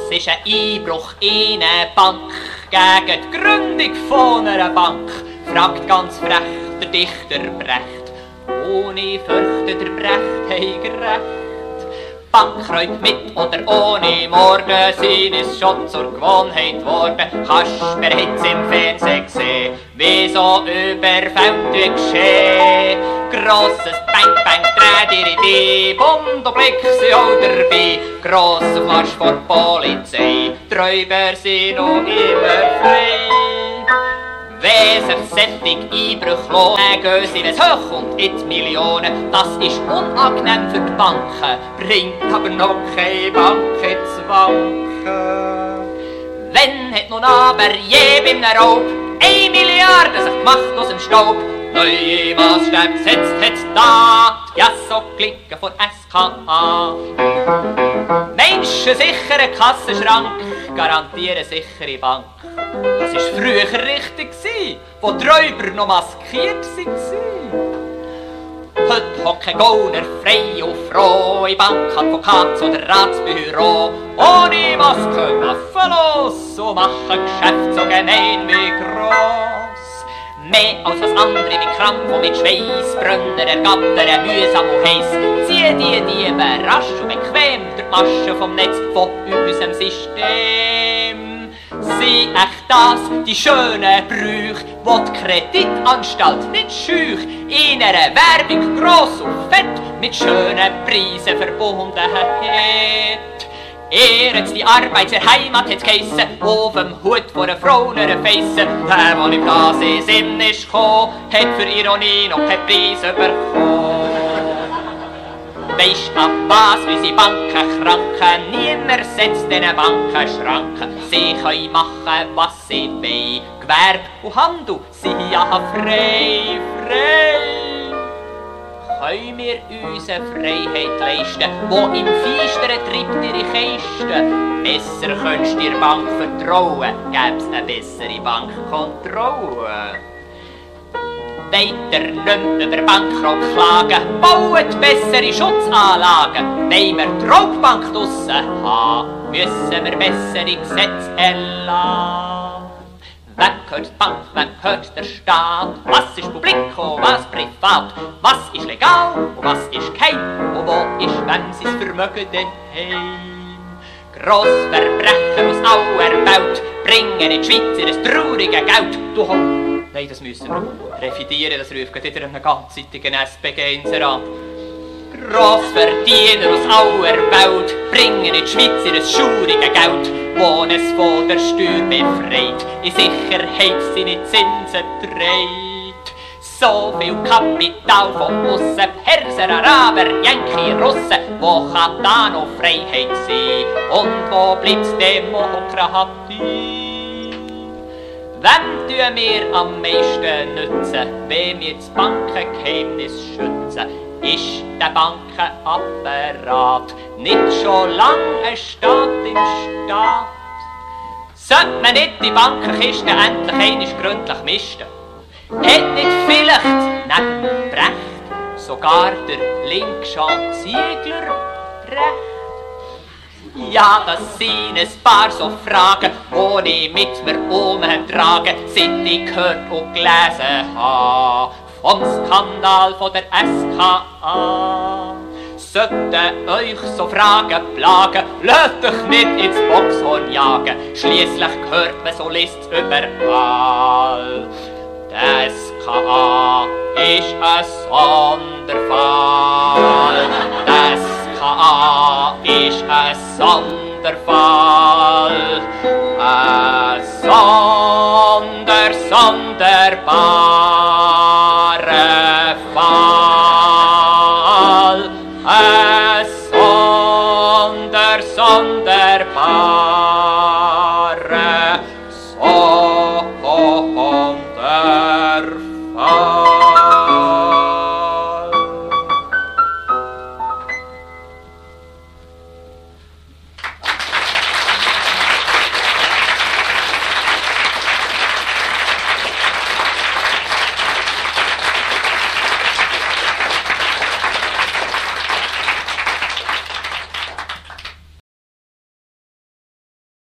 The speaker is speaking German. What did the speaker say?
Es ist ein Einbruch in eine Bank gegen die Gründung von einer Bank. Fragt ganz frech der Dichter Brecht, ohne fürchte der Brecht hei gerecht. Bankräub mit oder ohne Morgen, sind ist schon zur Gewohnheit worden. Hast bereits im Fernsehen gesehen, wie so überfällt wie geschehen. Grosses Bang Bang, dreh dir in die Bund und Blick sie auch dabei. Grosser Marsch vor Polizei, die Räuber sind noch immer frei. Wenn sich sättig Einbrüche lohnen, gehen sie wenn's hoch und in die Millionen. Das ist unangenehm für die Banken, bringt aber noch keine Bank ins Wanken. Wenn hat nun aber je beim Raub 1 Milliarde sich gemacht aus dem Staub, neue Maßstäbe gesetzt hat's da, ja so klicken vor SKA. Menschensicherer Kassenschrank, garantieren sichere Bank. Das war früher richtig, wo die Räuber noch maskiert waren. Heute hocken Gauner frei und froh in Bankadvokats- oder Ratsbüro. Ohne Maske, waffenlos, so machen Geschäfte so gemein wie gross. Mehr als das andere wie krank, wo mit Schweißbrünner ergattern, mühsam und heiss. Zieh die Diebe rasch und bequem durch die Masche vom Netz von unserem System. Sind echt das die schönen Brüche, wo die Kreditanstalt nicht schüch in einer Werbung gross und fett mit schönen Preisen verbunden hat. Ehret die Arbeit der Heimat hat's geheissen, auf dem Hut vor einer Frau einer Feissen. Der, der im Glas Sinn ist gekommen, hat für Ironie noch keinen Preis bekommen. Weisst ab was unsere Banken kranken, niemand setzt diesen Banken Schranken. Sie können machen, was sie wollen, Gewerbe und Handel sind ja frei, frei. Können wir uns eine Freiheit leisten, wo im Feistern treibt ihre Kisten? Besser könntest dir Bank vertrauen, gäb's eine bessere Bankkontrolle. Weiter nicht über Bankrott klagen, baut bessere Schutzanlagen. Wenn wir die Raubbank draussen haben, müssen wir bessere Gesetze erlassen. Wem gehört die Bank, wem gehört der Staat? Was ist publik und was privat? Was ist legal und was ist geheim? Und wo ist, wenn sie das Vermögen daheim? Grossverbrechen aus aller Welt bringen in die Schweiz ihr trauriges Geld. Du nein, das müssen wir revidieren, das ruft wieder einen ganzzeitigen SPG-Inserat. Grossverdiener aus aller Welt bringen in die Schweiz ihr schauriges Geld, wohnen es von der Steuer befreit, in Sicherheit seine Zinsen trägt. So viel Kapital von aussen, Perser, Araber, Yankee, Russen, wo kann da noch Freiheit sein und wo bleibt's Demokratie? Wem tun wir am meisten nützen, wenn wir das Bankengeheimnis schützen? Ist der Bankenapparat nicht schon lang ein Staat im Staat? Sollte man nicht die Bankenkiste endlich einmal gründlich misten? Hat nicht vielleicht neben Brecht sogar der Linkschan Ziegler recht? Ja, das sind ein paar so Fragen, die ich mit mir umtrage, seit ich gehört und gelesen habe vom Skandal von der SKA. Sollten euch so Fragen plagen, lasst euch nicht ins Boxhorn jagen, schliesslich hört man so Lists überall. Der SKA ist ein Sonderfall. Der SKA ist ein Sonderfall. Ein sonderbarer Fall. Ein sonderbarer Sonderfall.